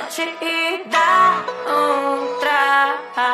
ночи и до утра.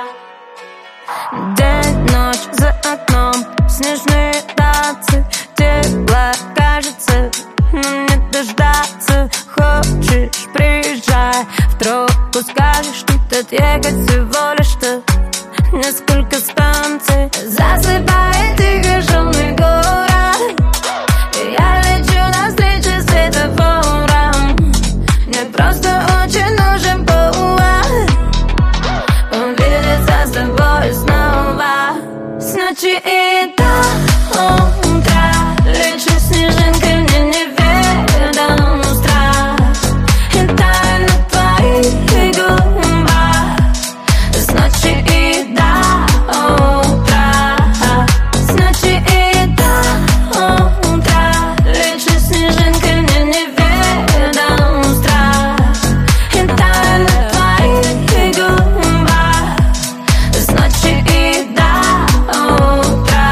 День, ночь за окном, снежные танцы. Тепло кажется, но не дождаться. Хочешь, приезжай в тропу, скажешь, тут отъехать всего лишь что несколько станций. Засыпает тихо шумный город, и я лечу навстречу светофорам. Мне просто очень нужен повод увидеться с тобой снова. С ночи и до утра лечу снежинкой, мне неведом страх. И таю на твоих губах. С ночи и до утра. С ночи и до утра лечу снежинкой, мне неведом страх. И таю на твоих губах. С ночи и до утра.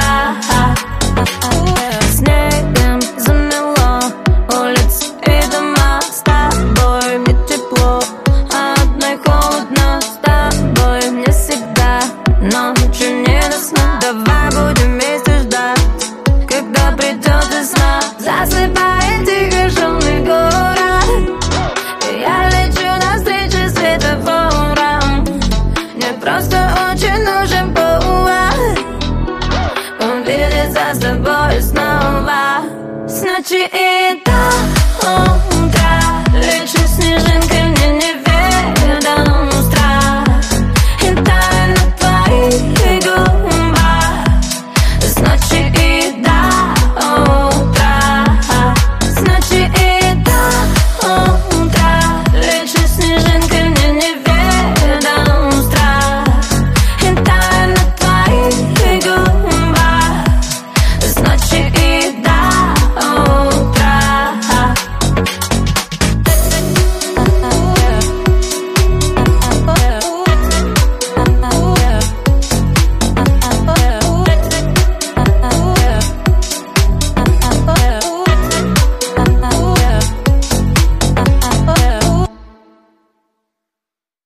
Снегом замело улицы и дома. С тобой мне тепло, а одной холодно. С тобой мне всегда ночью не до сна. Давай будем вместе ждать, когда придет весна. Засыпает тихо шумный город, и я лечу навстречу светофорам. Мне просто очень нужен повод увидеться с тобой снова. С ночи и